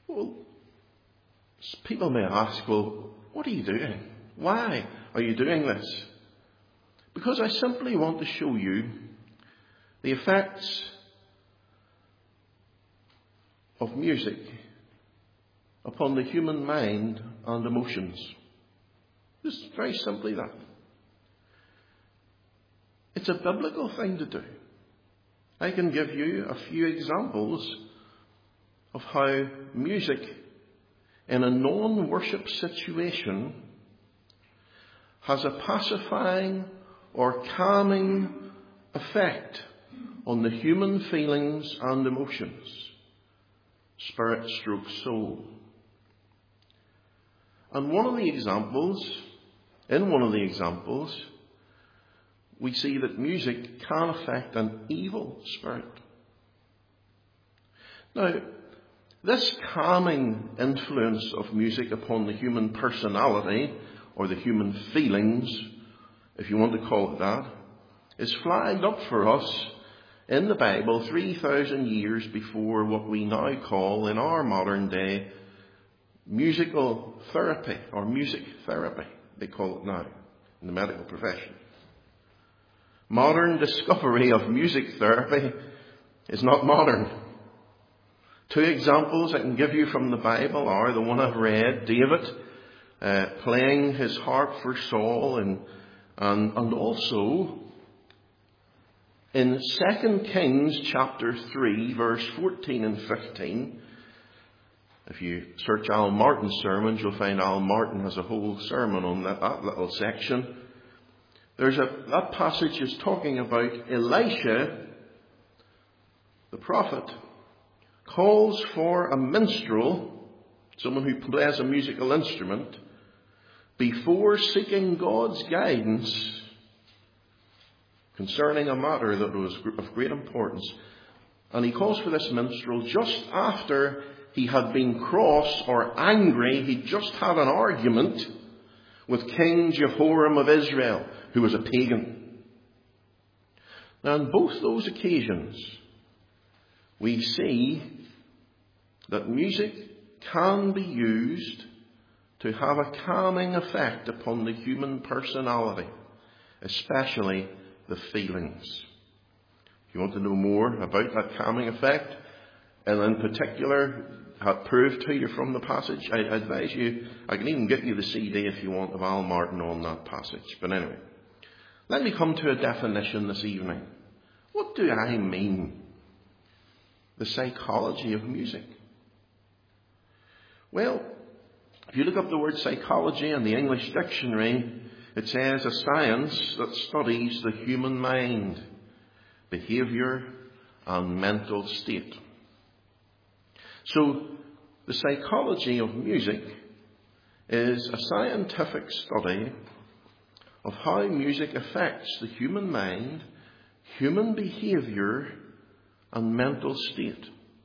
Well, people may ask, well, what are you doing? Why are you doing this? Because I simply want to show you the effects of music upon the human mind and emotions. Just very simply that. It's a biblical thing to do. I can give you a few examples of how music in a non-worship situation has a pacifying or calming effect on the human feelings and emotions, spirit stroke soul. And in one of the examples, we see that music can affect an evil spirit. Now, this calming influence of music upon the human personality, or the human feelings, if you want to call it that, is flagged up for us in the Bible 3,000 years before what we now call, in our modern day, musical therapy, or music therapy, they call it now, in the medical profession. Modern discovery of music therapy is not modern. Two examples I can give you from the Bible are the one I've read, David playing his harp for Saul, and also in 2 Kings chapter 3, verse 14 and 15. If you search Al Martin's sermons, you'll find Al Martin has a whole sermon on that little section. That passage is talking about Elisha, the prophet, calls for a minstrel, someone who plays a musical instrument, before seeking God's guidance concerning a matter that was of great importance. And he calls for this minstrel just after he had been cross or angry. He just had an argument with King Jehoram of Israel, who was a pagan. Now, on both those occasions, we see that music can be used to have a calming effect upon the human personality, especially the feelings. If you want to know more about that calming effect, and in particular, have proved to you from the passage, I advise you, I can even get you the CD if you want of Al Martin on that passage. But anyway, let me come to a definition this evening. What do I mean? The psychology of music. Well, if you look up the word psychology in the English dictionary, it says a science that studies the human mind, behaviour and mental state. So, the psychology of music is a scientific study of how music affects the human mind, human behaviour and mental state.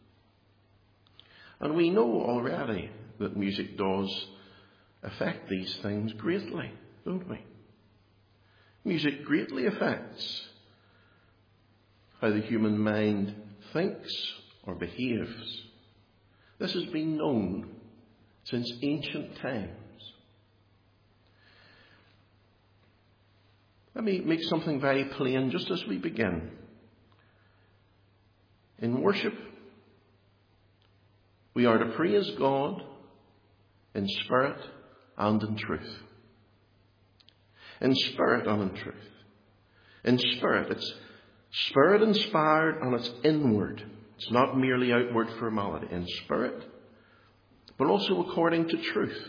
And we know already that music does affect these things greatly, don't we? Music greatly affects how the human mind thinks or behaves. This has been known since ancient times. Let me make something very plain just as we begin. In worship, we are to praise God in spirit and in truth. In spirit and in truth. In spirit, it's spirit inspired and it's inward. It's not merely outward formality. In spirit, but also according to truth.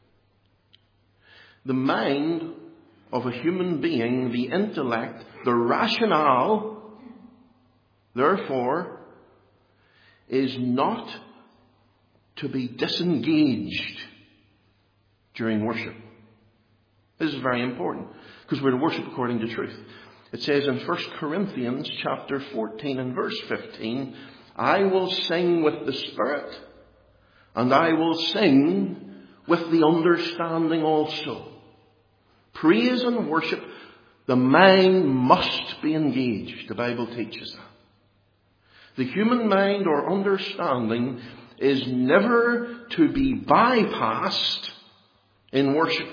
The mind of a human being, the intellect, the rationale, therefore, is not to be disengaged during worship. This is very important because we're to worship according to truth. It says in 1 Corinthians chapter 14 and verse 15, I will sing with the Spirit and I will sing with the understanding also. Praise and worship, the mind must be engaged. The Bible teaches that. The human mind or understanding is never to be bypassed in worship.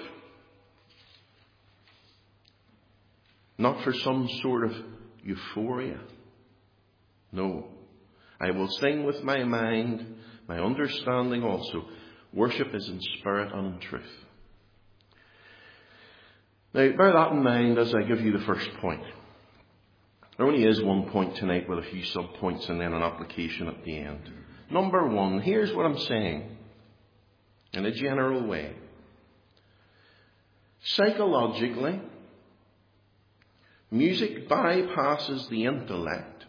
Not for some sort of euphoria. No. I will sing with my mind, my understanding also. Worship is in spirit and in truth. Now, bear that in mind as I give you the first point. There only is one point tonight with a few sub-points and then an application at the end. Number one, here's what I'm saying in a general way. Psychologically, music bypasses the intellect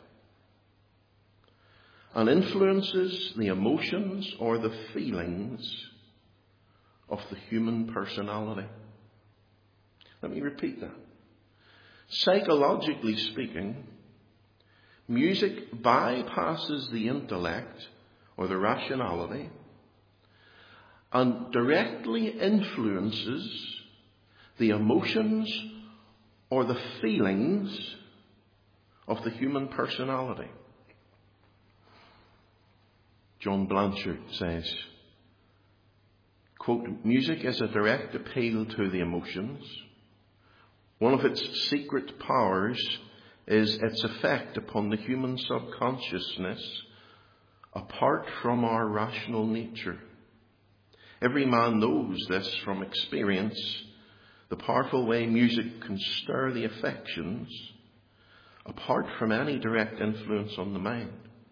and influences the emotions or the feelings of the human personality. Let me repeat that. Psychologically speaking, music bypasses the intellect or the rationality and directly influences the emotions or the feelings of the human personality. John Blanchard says, quote, music is a direct appeal to the emotions. One of its secret powers is its effect upon the human subconsciousness apart from our rational nature. Every man knows this from experience, the powerful way music can stir the affections apart from any direct influence on the mind.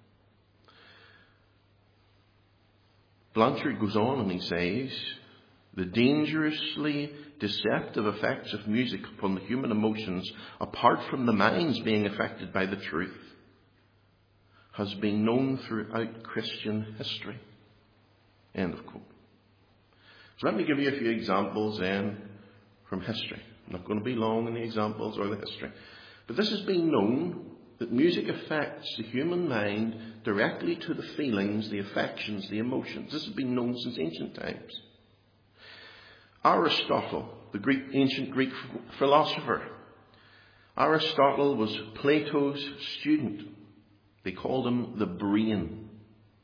Blanchard goes on and he says, the dangerously deceptive effects of music upon the human emotions, apart from the minds being affected by the truth, has been known throughout Christian history. End of quote. So let me give you a few examples then from history. I'm not going to be long in the examples or the history. But this has been known that music affects the human mind directly to the feelings, the affections, the emotions. This has been known since ancient times. Aristotle, the ancient Greek philosopher. Aristotle was Plato's student. They called him the brain.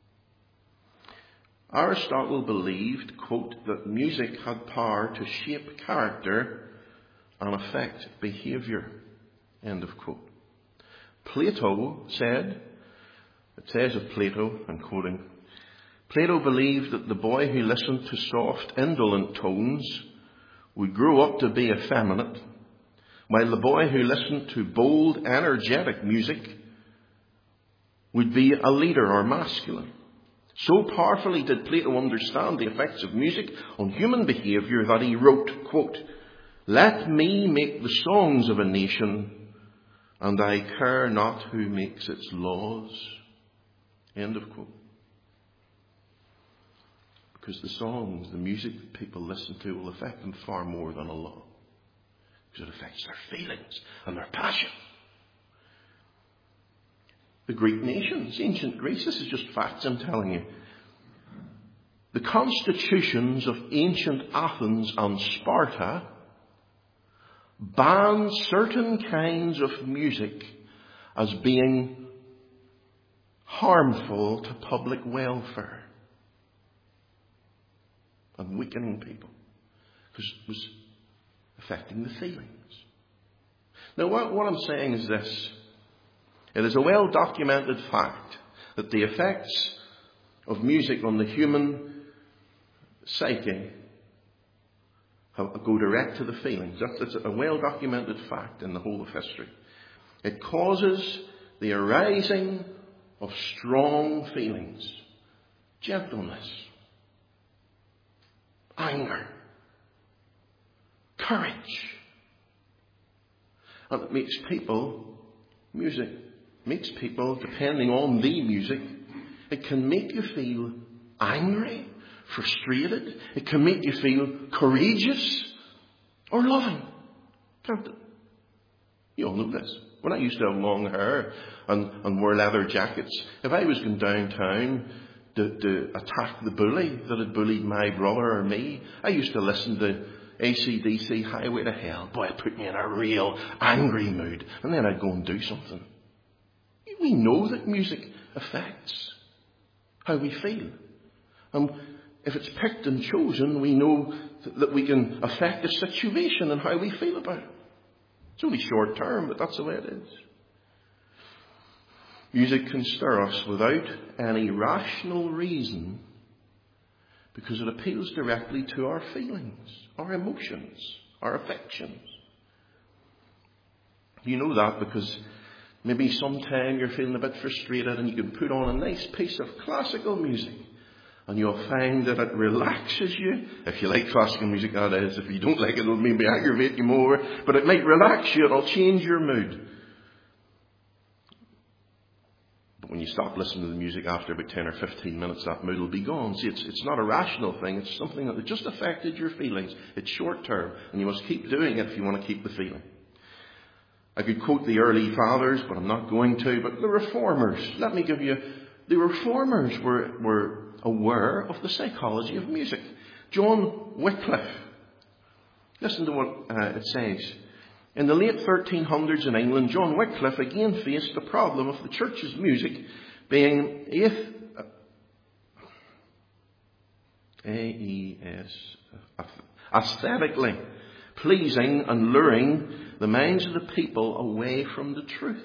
Aristotle believed, quote, that music had power to shape character and affect behaviour. End of quote. Plato said, it says of Plato, I'm quoting, Plato believed that the boy who listened to soft, indolent tones would grow up to be effeminate, while the boy who listened to bold, energetic music would be a leader or masculine. So powerfully did Plato understand the effects of music on human behaviour that he wrote, quote, let me make the songs of a nation, and I care not who makes its laws. End of quote. Because the songs, the music that people listen to will affect them far more than a law. Because it affects their feelings and their passion. The Greek nations, ancient Greece, this is just facts I'm telling you. The constitutions of ancient Athens and Sparta banned certain kinds of music as being harmful to public welfare and weakening people, because it was affecting the feelings. Now, what I'm saying is this. It is a well-documented fact that the effects of music on the human psyche go direct to the feelings. That's a well-documented fact in the whole of history. It causes the arising of strong feelings, gentleness, anger, courage. And it makes people, music makes people, depending on the music, it can make you feel angry, frustrated. It can make you feel courageous or loving. Can't it? You all know this. When I used to have long hair and wear leather jackets, if I was going downtown to attack the bully that had bullied my brother or me, I used to listen to AC/DC, Highway to Hell. Boy, it put me in a real angry mood. And then I'd go and do something. We know that music affects how we feel. And if it's picked and chosen, we know that we can affect the situation and how we feel about it. It's only short term, but that's the way it is. Music can stir us without any rational reason because it appeals directly to our feelings, our emotions, our affections. You know that because maybe sometime you're feeling a bit frustrated and you can put on a nice piece of classical music and you'll find that it relaxes you. If you like classical music, that is. If you don't like it, it'll maybe aggravate you more. But it might relax you. It'll change your mood. But when you stop listening to the music after about 10 or 15 minutes, that mood will be gone. See, it's not a rational thing. It's something that just affected your feelings. It's short term. And you must keep doing it if you want to keep the feeling. I could quote the early fathers, but I'm not going to. But the reformers, let me give you, the reformers were aware of the psychology of music. John Wycliffe, listen to what it says. In the late 1300s in England, John Wycliffe again faced the problem of the church's music being aesthetically pleasing and luring the minds of the people away from the truth.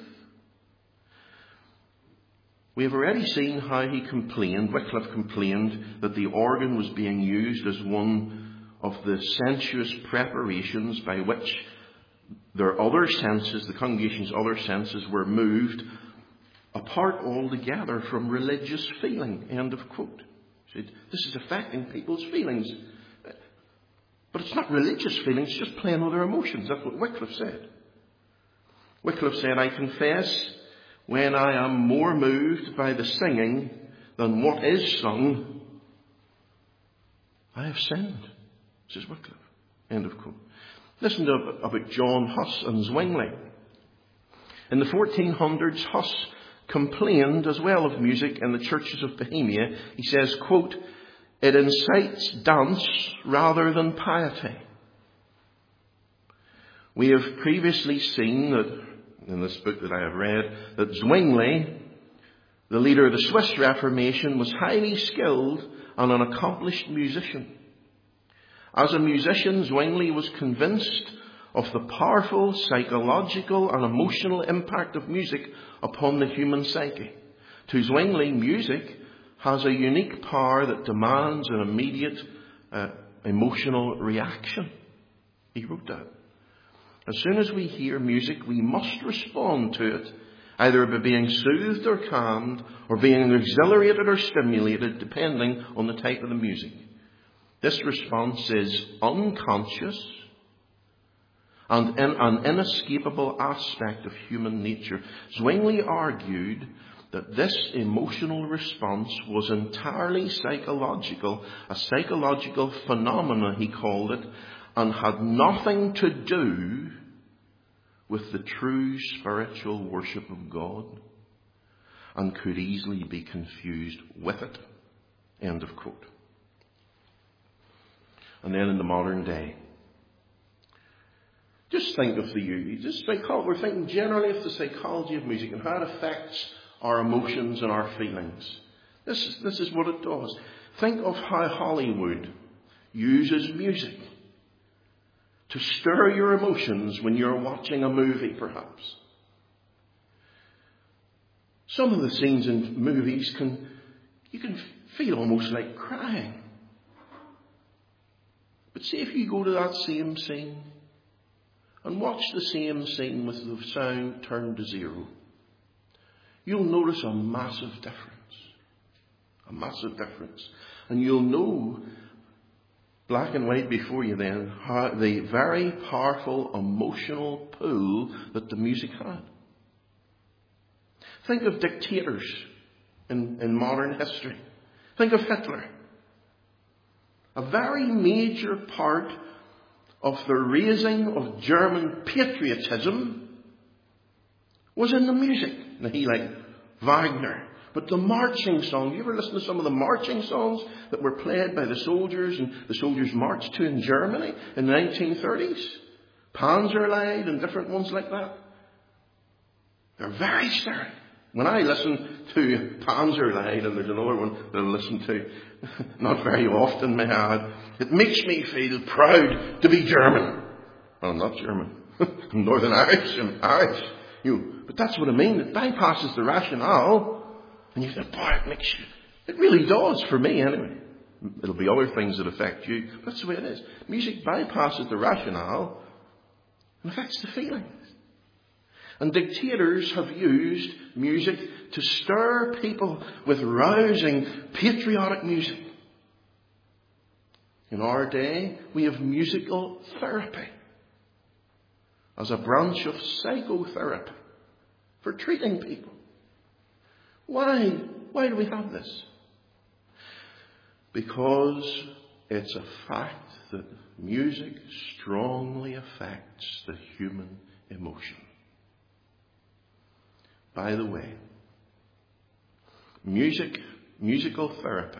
We have already seen how Wycliffe complained that the organ was being used as one of the sensuous preparations by which their other senses, the congregation's other senses, were moved apart altogether from religious feeling. End of quote. He said, this is affecting people's feelings. But it's not religious feelings, it's just playing with their emotions. That's what Wycliffe said. Wycliffe said, I confess, when I am more moved by the singing than what is sung, I have sinned, says Wycliffe. End of quote. Listen to about John Huss and Zwingli. In the 1400s, Huss complained as well of music in the churches of Bohemia. He says, quote, it incites dance rather than piety. We have previously seen that, in this book that I have read, that Zwingli, the leader of the Swiss Reformation, was highly skilled and an accomplished musician. As a musician, Zwingli was convinced of the powerful psychological and emotional impact of music upon the human psyche. To Zwingli, music has a unique power that demands an immediate emotional reaction. He wrote that. As soon as we hear music, we must respond to it, either by being soothed or calmed, or being exhilarated or stimulated, depending on the type of the music. This response is unconscious and an inescapable aspect of human nature. Zwingli argued that this emotional response was entirely psychological, a psychological phenomenon, he called it, and had nothing to do with the true spiritual worship of God, and could easily be confused with it. End of quote. And then in the modern day, just think of we're thinking generally of the psychology of music and how it affects our emotions and our feelings. This is what it does. Think of how Hollywood uses music to stir your emotions when you're watching a movie, perhaps. Some of the scenes in movies you can feel almost like crying. But see if you go to that same scene and watch the same scene with the sound turned to zero, you'll notice a massive difference. A massive difference. And you'll know, black and white before you then, how the very powerful emotional pull that the music had. Think of dictators in modern history. Think of Hitler. A very major part of the raising of German patriotism was in the music. Now, he liked Wagner. But the marching songs, you ever listen to some of the marching songs that were played by the soldiers and the soldiers marched to in Germany in the 1930s? Panzerlied and different ones like that. They're very stirring. When I listen to Panzerline, and there's another one that I listen to not very often, may I add, it makes me feel proud to be German. Well, I'm not German. I'm Northern Irish. I'm Irish. But that's what I mean. It bypasses the rationale. And you think, boy, it really does for me anyway. It'll be other things that affect you. But that's the way it is. Music bypasses the rationale and affects the feelings. And dictators have used music to stir people with rousing, patriotic music. In our day, we have musical therapy as a branch of psychotherapy for treating people. Why do we have this? Because it's a fact that music strongly affects the human emotion. By the way, musical therapy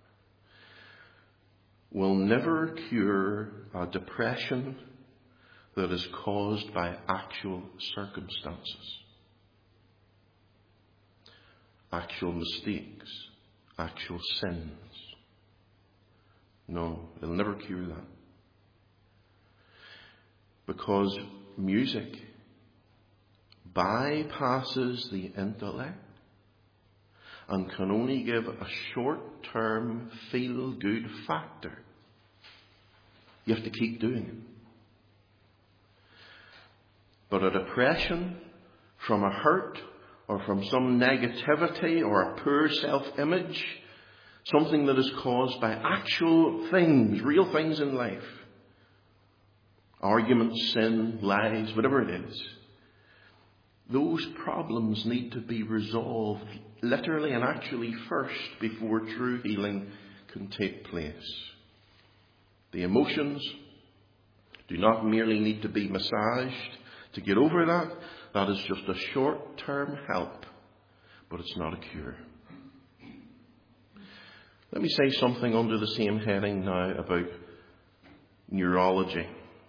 will never cure a depression that is caused by actual circumstances, actual mistakes, actual sins. No, it'll never cure that. Because music bypasses the intellect and can only give a short-term feel-good factor. You have to keep doing it. But a depression from a hurt or from some negativity or a poor self-image, something that is caused by actual things, real things in life, arguments, sin, lies, whatever it is, those problems need to be resolved literally and actually first before true healing can take place. The emotions do not merely need to be massaged to get over that. That is just a short-term help, but it's not a cure. Let me say something under the same heading now about neurology.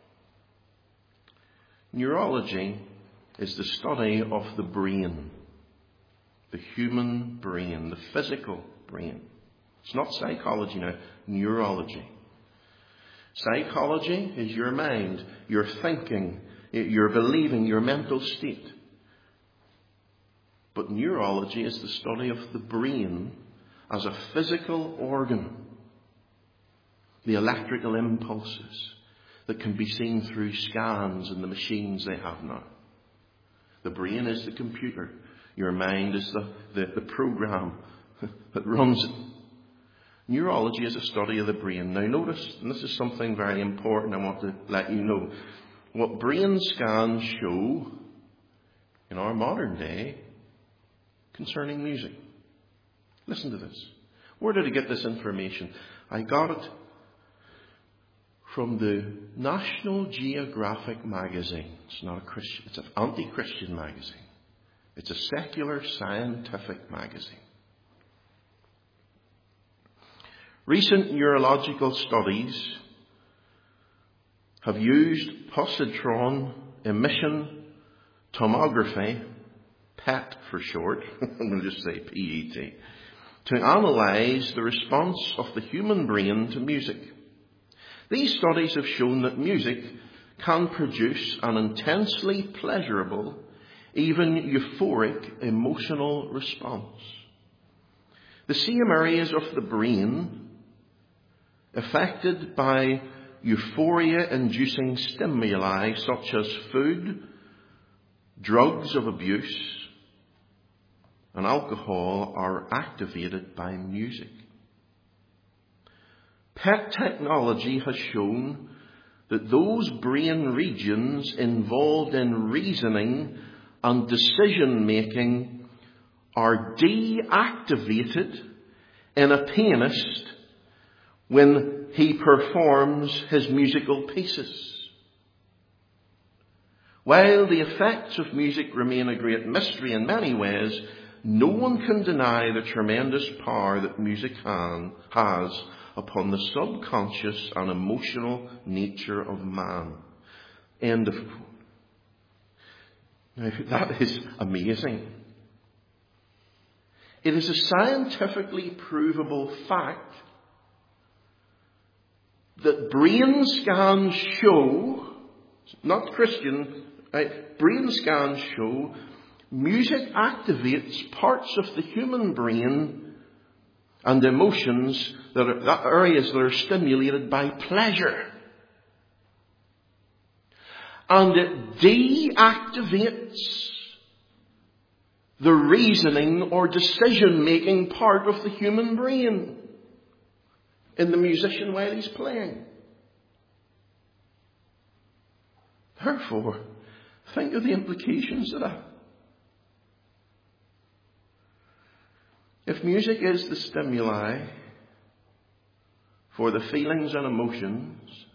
Neurology is the study of the brain, the human brain, the physical brain. It's not psychology now, neurology. Psychology is your mind, your thinking, your believing, your mental state. But neurology is the study of the brain as a physical organ. The electrical impulses that can be seen through scans in the machines they have now. The brain is the computer. Your mind is the program that runs it. Neurology is a study of the brain. Now notice, and this is something very important I want to let you know, what brain scans show in our modern day concerning music. Listen to this. Where did I get this information? I got it from the National Geographic magazine. It's not a Christian, it's an anti-Christian magazine. It's a secular scientific magazine. Recent neurological studies have used positron emission tomography, PET for short, we'll just say PET, to analyse the response of the human brain to music. These studies have shown that music can produce an intensely pleasurable, even euphoric emotional response. The same areas of the brain affected by euphoria-inducing stimuli such as food, drugs of abuse, and alcohol are activated by music. PET technology has shown that those brain regions involved in reasoning and decision-making are deactivated in a pianist when he performs his musical pieces. While the effects of music remain a great mystery in many ways, no one can deny the tremendous power that music has upon the subconscious and emotional nature of man. End of quote. Now, that is amazing. It is a scientifically provable fact that brain scans show, not Christian, brain scans show music activates parts of the human brain and emotions that areas that are stimulated by pleasure. And it deactivates the reasoning or decision-making part of the human brain in the musician while he's playing. Therefore, think of the implications of that. If music is the stimuli for the feelings and emotions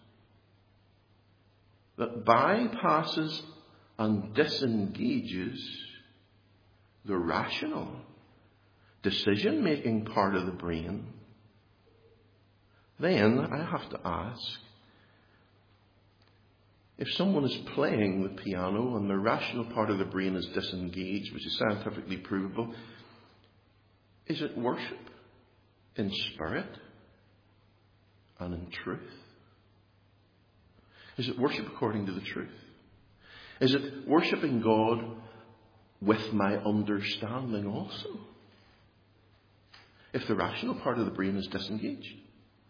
that bypasses and disengages the rational decision-making part of the brain, then I have to ask, if someone is playing the piano and the rational part of the brain is disengaged, which is scientifically provable, is it worship in spirit and in truth? Is it worship according to the truth? Is it worshipping God with my understanding also? If the rational part of the brain is disengaged.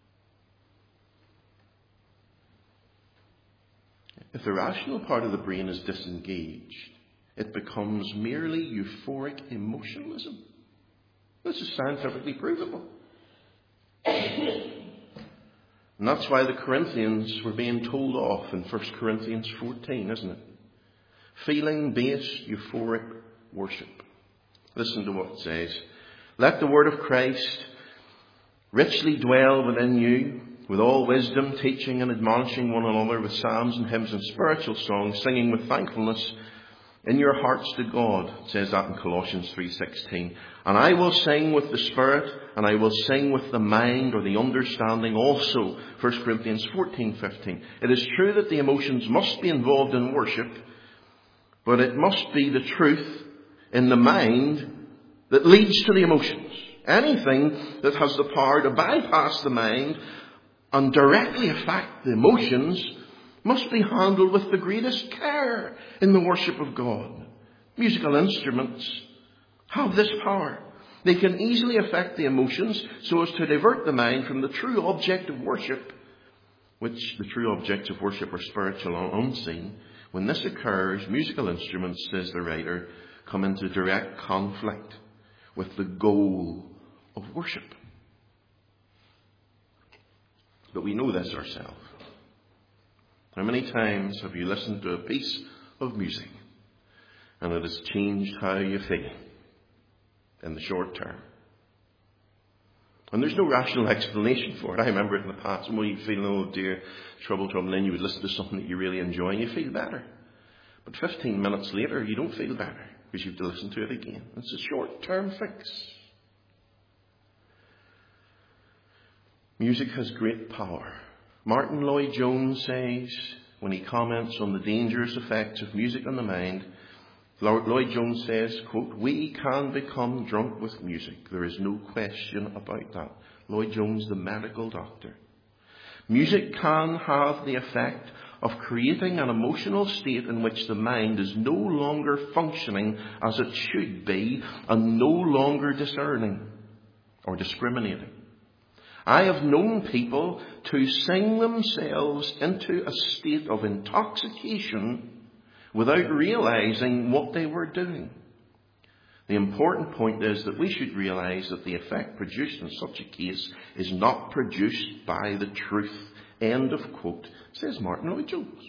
If the rational part of the brain is disengaged, it becomes merely euphoric emotionalism. This is scientifically provable. And that's why the Corinthians were being told off in 1 Corinthians 14, isn't it? Feeling-based euphoric worship. Listen to what it says. Let the word of Christ richly dwell within you, with all wisdom, teaching and admonishing one another with psalms and hymns and spiritual songs, singing with thankfulness in your hearts to God. It says that in Colossians 3:16. And I will sing with the Spirit, and I will sing with the mind or the understanding also. 1 Corinthians 14:15. It is true that the emotions must be involved in worship, but it must be the truth in the mind that leads to the emotions. Anything that has the power to bypass the mind and directly affect the emotions must be handled with the greatest care in the worship of God. Musical instruments have this power. They can easily affect the emotions so as to divert the mind from the true object of worship, which the true objects of worship are spiritual and unseen. When this occurs, musical instruments, says the writer, come into direct conflict with the goal of worship. But we know this ourselves. How many times have you listened to a piece of music and it has changed how you feel in the short term? And there's no rational explanation for it. I remember it in the past, when you feel, oh dear, trouble, and then you would listen to something that you really enjoy and you feel better. But 15 minutes later, you don't feel better because you have to listen to it again. It's a short-term fix. Music has great power. Martin Lloyd-Jones says, when he comments on the dangerous effects of music on the mind, Lloyd-Jones says, quote, "We can become drunk with music. There is no question about that." Lloyd-Jones, the medical doctor. Music can have the effect of creating an emotional state in which the mind is no longer functioning as it should be and no longer discerning or discriminating. I have known people to sing themselves into a state of intoxication without realizing what they were doing. The important point is that we should realize that the effect produced in such a case is not produced by the truth. End of quote, says Martin Lloyd-Jones.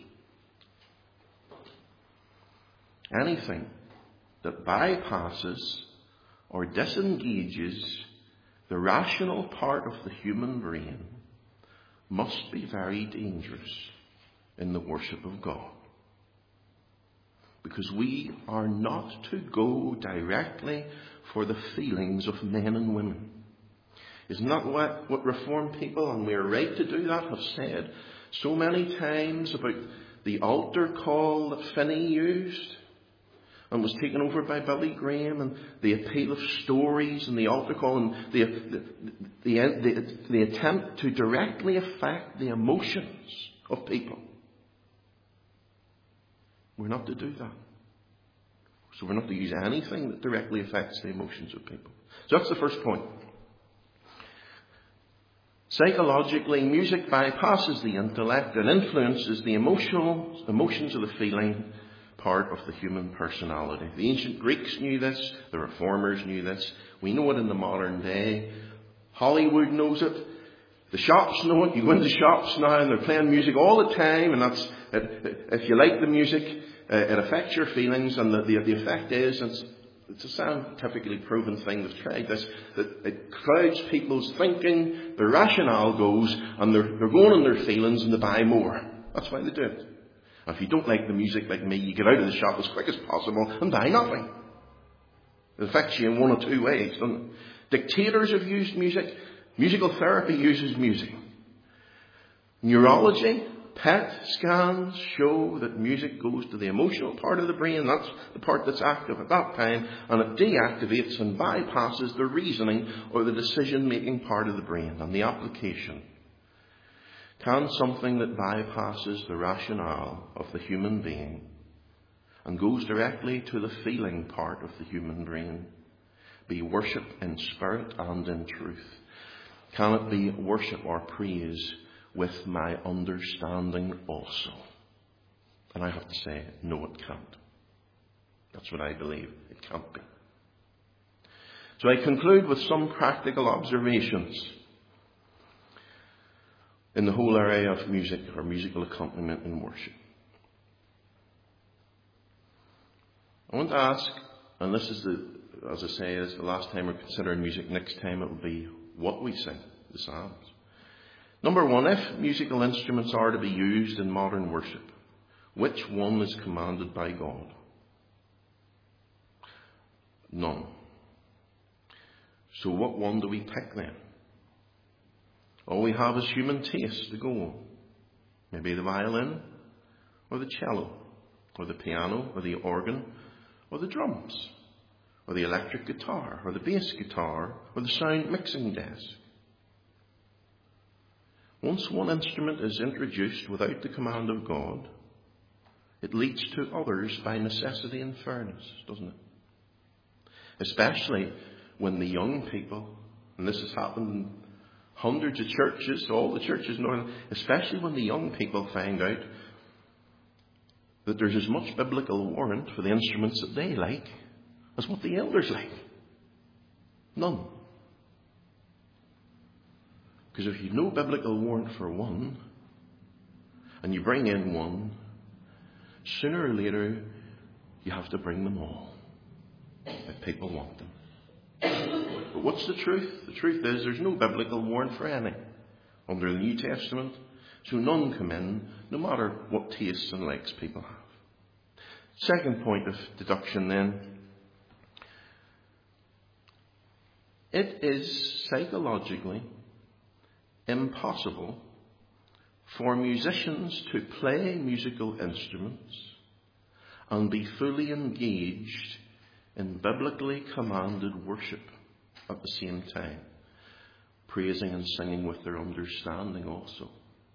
Anything that bypasses or disengages the rational part of the human brain must be very dangerous in the worship of God. Because we are not to go directly for the feelings of men and women. Isn't that what Reformed people, and we are right to do that, have said so many times about the altar call that Finney used? and was taken over by Billy Graham and the appeal of stories and the altar call and the attempt to directly affect the emotions of people. We're not to do that. So we're not to use anything that directly affects the emotions of people. So that's the first point. Psychologically, music bypasses the intellect and influences the emotions of the feeling part of the human personality. The ancient Greeks knew this. The Reformers knew this. We know it in the modern day. Hollywood knows it. The shops know it. You go into shops now and they're playing music all the time, and that's if you like the music, it affects your feelings, and the effect is, it's a scientifically proven thing, they've tried this, that it clouds people's thinking, their rationale goes, and they're going on their feelings and they buy more. That's why they do it. And if you don't like the music like me, you get out of the shop as quick as possible and buy nothing. It affects you in one or two ways, doesn't it? Dictators have used music. Musical therapy uses music. Neurology, PET scans show that music goes to the emotional part of the brain. That's the part that's active at that time. And it deactivates and bypasses the reasoning or the decision-making part of the brain. And the application. Can something that bypasses the rationale of the human being and goes directly to the feeling part of the human brain be worship in spirit and in truth? Can it be worship or praise with my understanding also? And I have to say, no, it can't. That's what I believe. It can't be. So I conclude with some practical observations in the whole area of music or musical accompaniment in worship. I want to ask, and this is as I say, is the last time we're considering music. Next time it will be what we sing, the Psalms. Number one, if musical instruments are to be used in modern worship, which one is commanded by God? None. So what one do we pick then? All we have is human taste to go on. Maybe the violin, or the cello, or the piano, or the organ, or the drums, or the electric guitar, or the bass guitar, or the sound mixing desk. Once one instrument is introduced without the command of God, it leads to others by necessity and fairness, doesn't it? Especially when the young people, and this has happened in hundreds of churches, all the churches in Northern, especially when the young people find out that there's as much biblical warrant for the instruments that they like as what the elders like. None. Because if you've no biblical warrant for one, and you bring in one, sooner or later you have to bring them all, if people want them. But what's the truth? The truth is there's no biblical warrant for any under the New Testament, so none come in, no matter what tastes and likes people have. Second point of deduction then, it is psychologically impossible for musicians to play musical instruments and be fully engaged in biblically commanded worship at the same time, praising and singing with their understanding also.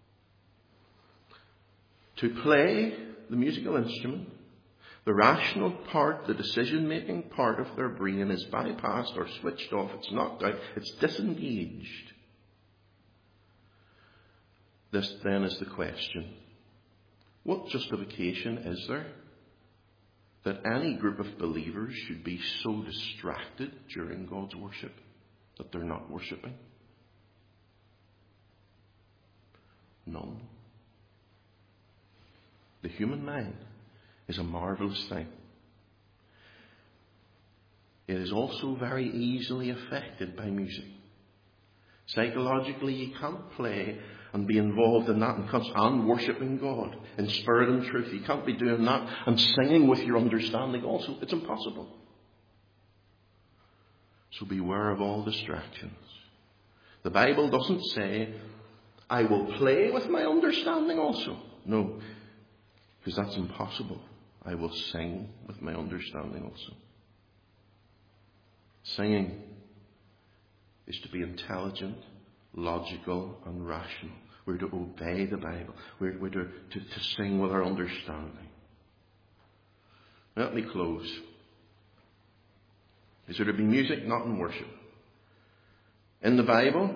To play the musical instrument, the rational part, the decision-making part of their brain is bypassed or switched off. It's knocked out. It's disengaged. This then is the question. What justification is there that any group of believers should be so distracted during God's worship that they're not worshipping? None. The human mind is a marvelous thing. It is also very easily affected by music. Psychologically, you can't play and be involved in that and worshipping God in spirit and truth. You can't be doing that and singing with your understanding also. It's impossible. So beware of all distractions. The Bible doesn't say, I will play with my understanding also. No, because that's impossible. I will sing with my understanding also. Singing is to be intelligent, logical, and rational. We're to obey the Bible. We're to sing with our understanding. Let me close. Is there to be music? Not in worship. In the Bible?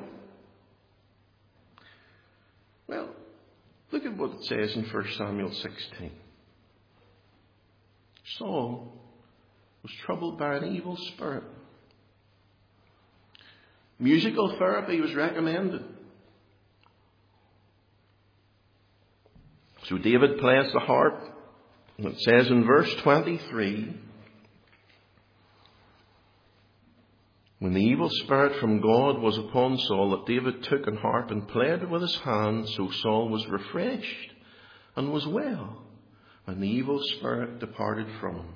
Well, look at what it says in 1 Samuel 16. Saul was troubled by an evil spirit. Musical therapy was recommended. So David plays the harp. And it says in verse 23, when the evil spirit from God was upon Saul, that David took an harp and played with his hands, so Saul was refreshed and was well, when the evil spirit departed from him.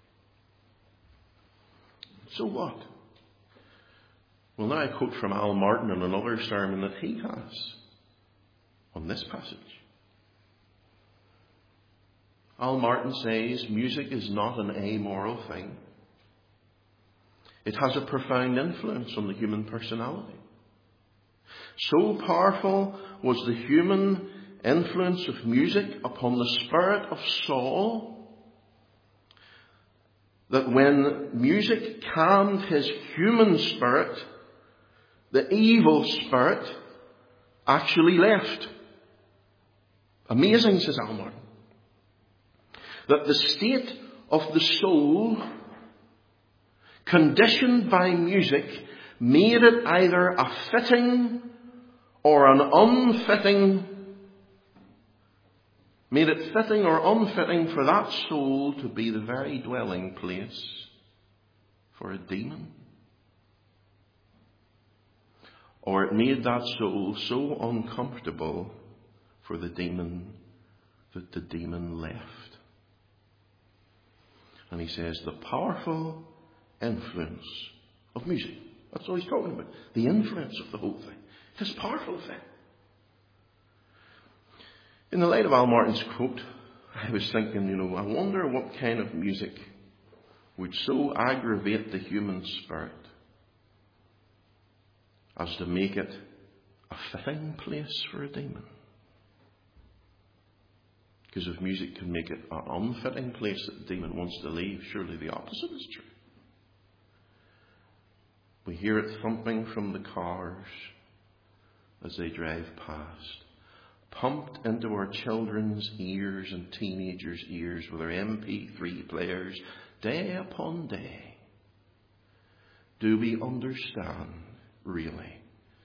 So what? Well, now I quote from Al Martin in another sermon that he has on this passage. Al Martin says music is not an amoral thing. It has a profound influence on the human personality. So powerful was the human influence of music upon the spirit of Saul that when music calmed his human spirit, the evil spirit actually left. Amazing, says Al Martin. That the state of the soul, conditioned by music, made it either a fitting or an unfitting, made it fitting or unfitting for that soul to be the very dwelling place for a demon. Or it made that soul so uncomfortable for the demon that the demon left. And he says the powerful influence of music. That's all he's talking about. The influence of the whole thing. It's a powerful thing. In the light of Al Martin's quote, I was thinking, I wonder what kind of music would so aggravate the human spirit as to make it a fitting place for a demon. Because if music can make it an unfitting place that the demon wants to leave, surely the opposite is true. We hear it thumping from the cars as they drive past, pumped into our children's ears and teenagers' ears with our MP3 players day upon day. Do we understand, really,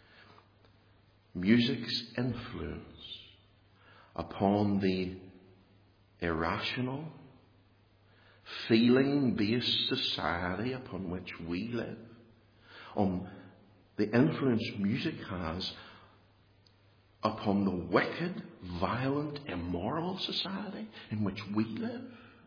music's influence upon the irrational, feeling-based society upon which we live, on the influence music has upon the wicked, violent, immoral society in which we live?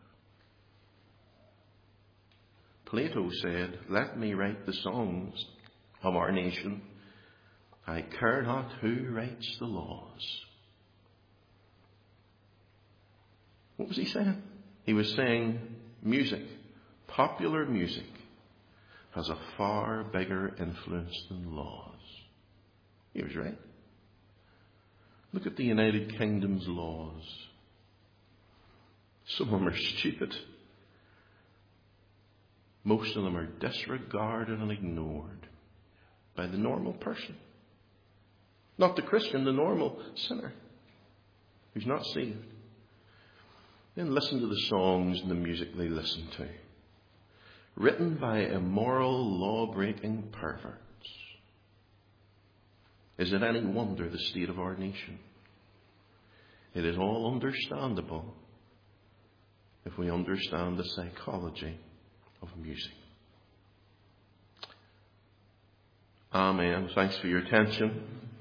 Plato said, "Let me write the songs of our nation. I care not who writes the laws." What was he saying? He was saying music, popular music, has a far bigger influence than laws. He was right. Look at the United Kingdom's laws. Some of them are stupid. Most of them are disregarded and ignored by the normal person. Not the Christian, the normal sinner who's not saved. Then listen to the songs and the music they listen to. Written by immoral, law-breaking perverts. Is it any wonder the state of our nation? It is all understandable if we understand the psychology of music. Amen. Thanks for your attention.